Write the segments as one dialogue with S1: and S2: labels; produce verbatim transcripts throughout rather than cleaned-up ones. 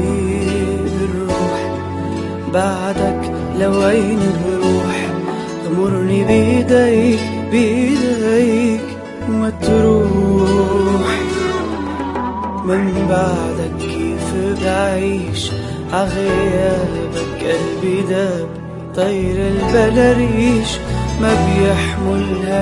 S1: بالروح بعدك لوين بروح؟ غمرني بيديك بيديك وما تروح. من بعدك كيف بعيش عغيابك؟ قلبي داب طير البلاريش ما بيحمل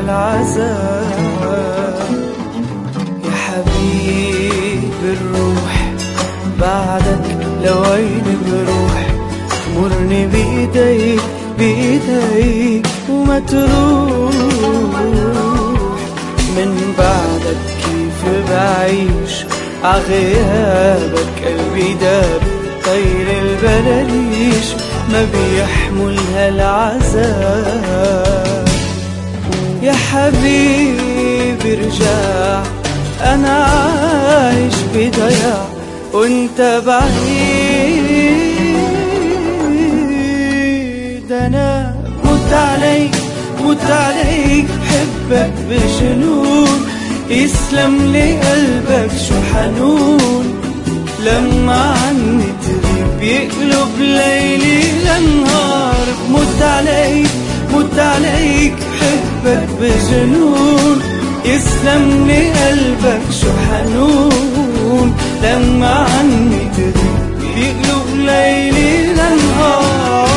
S1: هالعذاب. يا حبيب الروح بعدك لوين بروح؟ غمرني بيديك بيديك وما تروح. من بعدك كيف بعيش عغيابك؟ قلبي داب طير البلاليش ما بيحمل هالعذاب. يا حبيبي ارجع انا عايش بضياع وانت بعيد. انا مت عليك مت عليك بحبك بجنون. يسلم لي قلبك شو حنون لما عني تغيب يقلب ليلي لنهار. مت عليك مت عليك بحبك بجنون. يسلم لي قلبك شو حنون لما عني تغيب يقلب ليلي لنهار.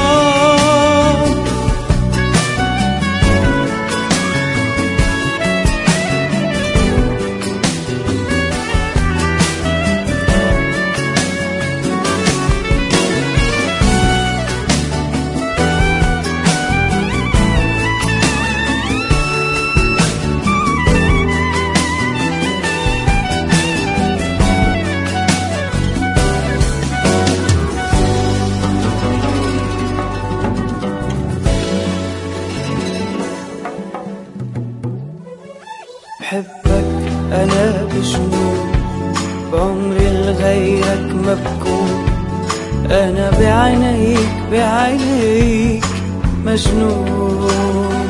S1: بحبك أنا بجنون بعمري لغيرك ما بكون. أنا بعينيك بعينيك مجنون.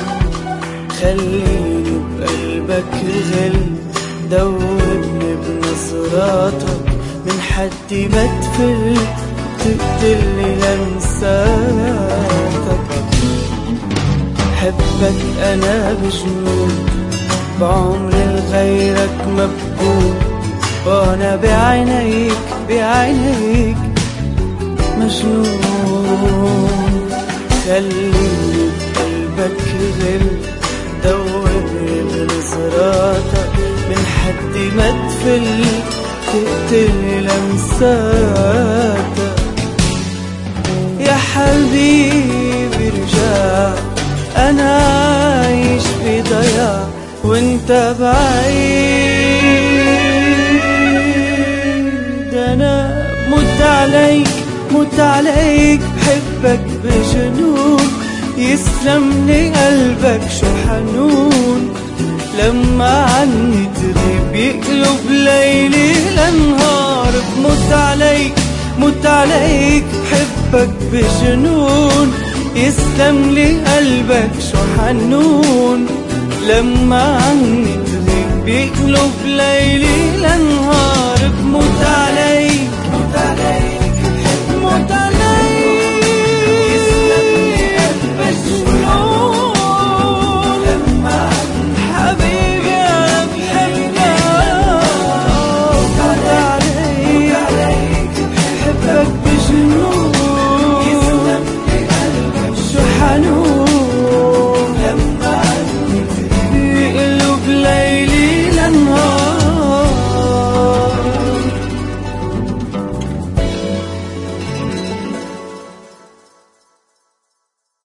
S1: خليني بقلبك غل دوبني بنظراتك من حدي ما تفل تقتلني لمساتك. بحبك أنا بجنون بعمري لغيرك ما بكون. وانا بعينيك بعينيك مجنون. خليني بقلبك غل دوبني بنظراتك من حدي ما تفل تقتلني لمساتك. يا حبيبي ارجع انا عايش بضياع وانت بعيد. انا مت عليك مت عليك بحبك بجنون. يسلم لي قلبك شو حنون لما عني تغيب يقلب ليلي لنهار. مت عليك مت عليك بحبك بجنون. يسلم لي قلبك شو حنون لما عني تغيب يقلب ليلي